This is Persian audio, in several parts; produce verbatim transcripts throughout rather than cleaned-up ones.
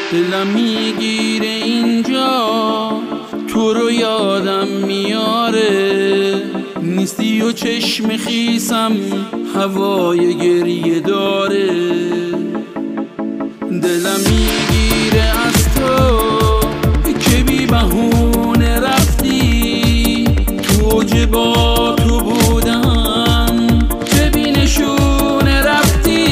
دلم میگیره اینجا، تو رو یادم میاره. نیستی و چشم خیسم هوای گریه داره. دلم میگیره از تو که بی بهونه رفتی. تو اوج با تو بودم چه بی نشونه رفتی.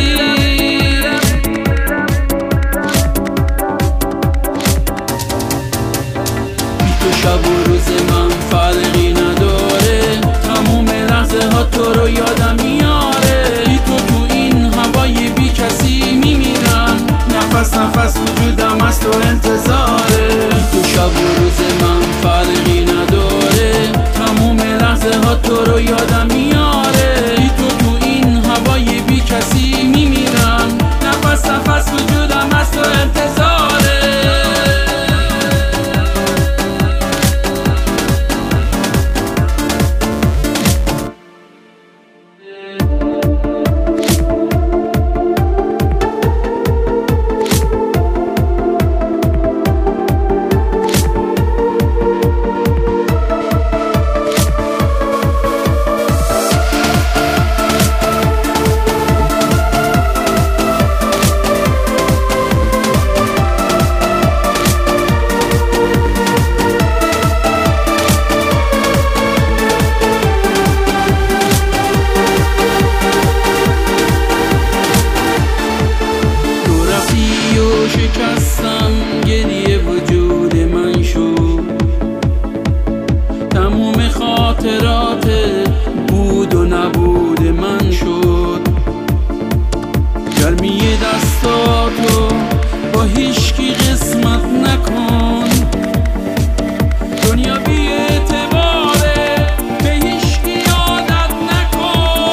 بی تو شب و روز من فرقی نداره. تموم لحظه ها تو رو یادم میاره. بی تو تو این هوای بی کسی میمیرم. نفس نفس وجودم از تو انتظاره. بی تو شب و روز من فرقی نداره. تموم لحظه ها تو رو یادم میاره. بی تو تو این هوای بی کسی میمیرم. نفس نفس وجودم از تو انتظاره. شکستم گریه وجود من شد. تموم خاطرات بود و نبود من شد. گرمی دستاتو با هیچکی قسمت نکن. دنیا بی اعتباره، به هیچکی عادت نکن.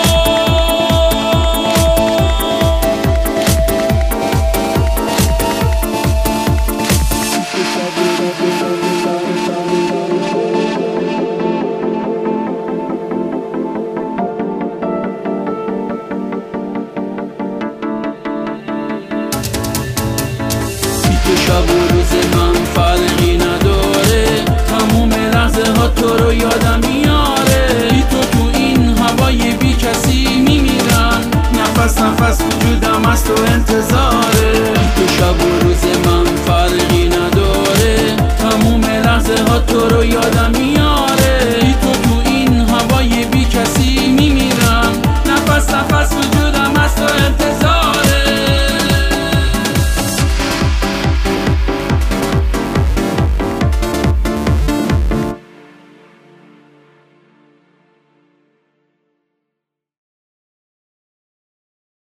شب و